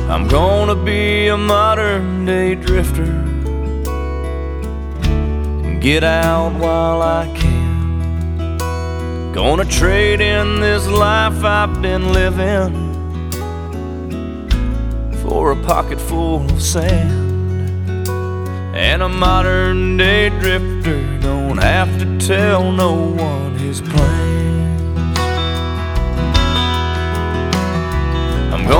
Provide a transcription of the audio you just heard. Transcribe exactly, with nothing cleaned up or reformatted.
I'm gonna be a modern day drifter and get out while I can. Gonna trade in this life I've been living for a pocket full of sand. And a modern day drifter don't have to tell no one his plan.